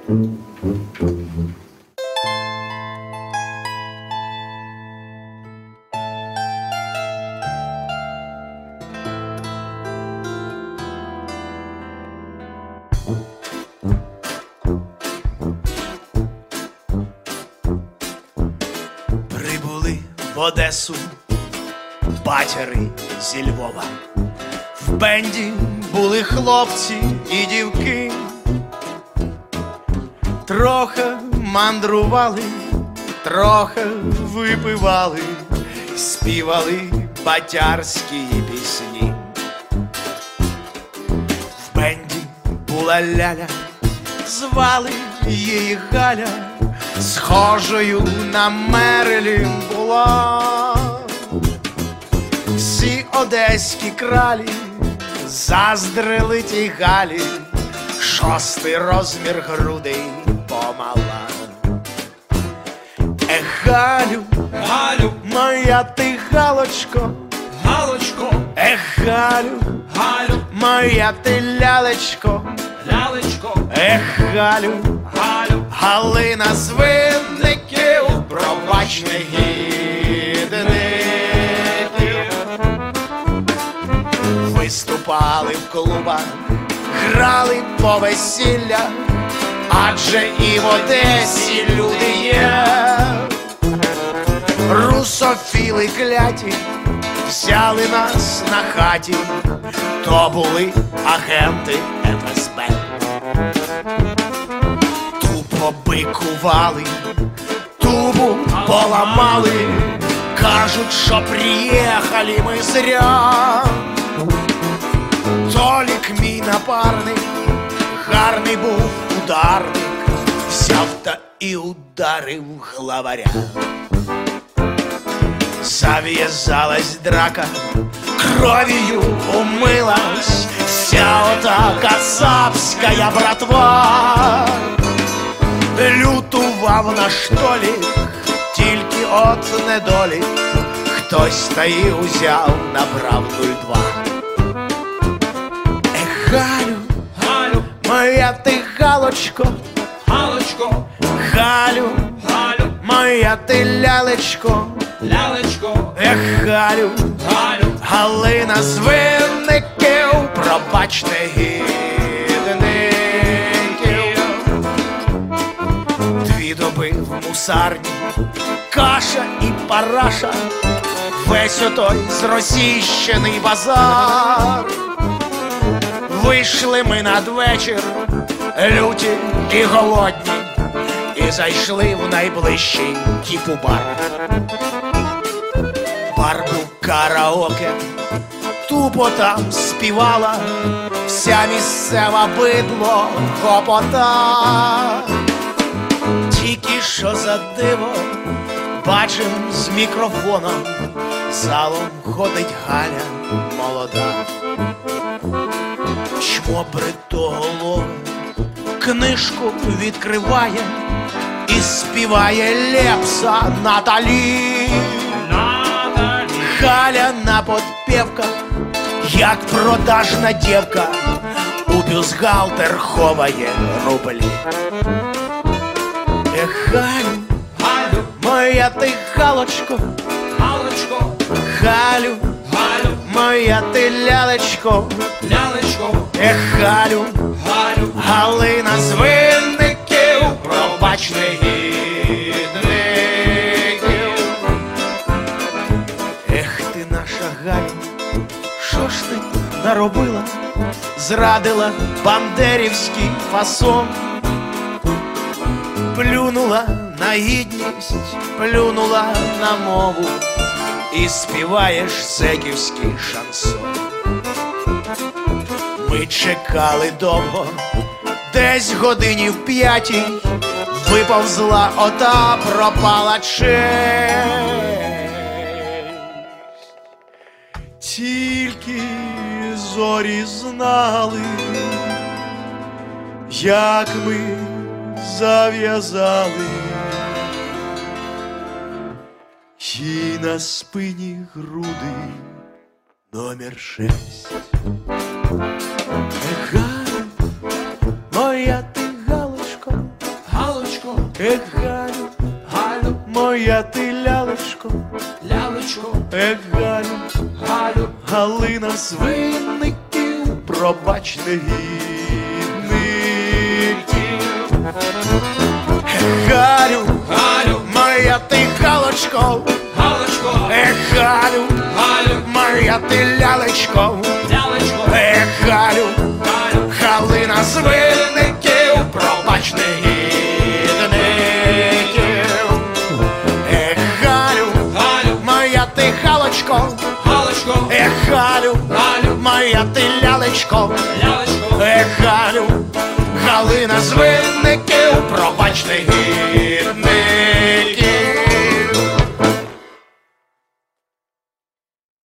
Прибули в Одесу батяри зі Львова. В бенді були хлопці і дівки. Трохи мандрували, трохи випивали, співали батярські пісні. В бенді була ляля, звали її Галя, схожою на Мерлін була. Всі одеські кралі заздрили тій Галі, 6-й розмір грудей помала. Галю, Галю, моя ти Галочко, Галочко, Галю, Галю, моя ти лялечко, лялечко, Галю, Галю, Галина з Винників, пробач негідників. Виступали в клубах, грали по весіллях, адже і в Одесі люди є. Русофіли кляті взяли нас на хаті, то були агенти ФСБ. Тупо бикували, тубу поламали, кажуть, що приїхали ми зря. Толік мій напарник, гарний був ударник, взяв та і ударив главаря. Зав'язалась драка, кров'ю умилась вся ота кацапська братва. Лютував наш Толік, тільки от недолік, хтось та й узяв, набрав 02. Галю, Галю, моя ти Галочко, Галочко, Галю, Галю, моя ти лялечко, лялечко, Галю, Галю, Галина з Винників, пробач негідників. 2 доби в мусарні, каша і параша, весь отой зросійщений базар. Вийшли ми надвечір, люті і голодні, і зайшли в найближчий типу бар. Бар був караоке, тупо там співала вся місцева бидло гопота. Тільки що за диво бачим з мікрофоном, залом ходить Галя молода. Чмо бритоголове книжку відкриває і співає Лепса Наталі. Галя на подпівках, як продажна дівка, у бюстгальтер ховає рублі. Галю, Галю, моя ти Галочко, Галочко, Галю, Галю, моя ти лялечко, лялечко, Галю, Галю, Галина з Винників, пробач негідників. Ти наша Галя, що ж ти наробила? Зрадила бандерівський фасон, плюнула на гідність, плюнула на мову і співаєш зеківський шансон. Ми чекали довго, десь годині в 5-й виповзла ота пропала честь. Тільки зорі знали, як ми зав'язали, і на спині груди номер 6. Галю, моя ти Галочко, Ех, Галю, Галю, моя ти лялечко, лялечко, ех, Галю, Галю, Галина з винників, пробач негідників. Ех, Галю, Галю, моя ти галочко, Галочко, ех, Галю, Галю, моя ти лялечко, лялечко, ех, Галю, Галю, Галина з винників, пробач негідників. Ех, Галю, Галю, моя ти галочко, Галочко, ех, Галю, Галю, моя ти лялечко, лялечко, ех, Галю, Галина з винників, пробач негідників.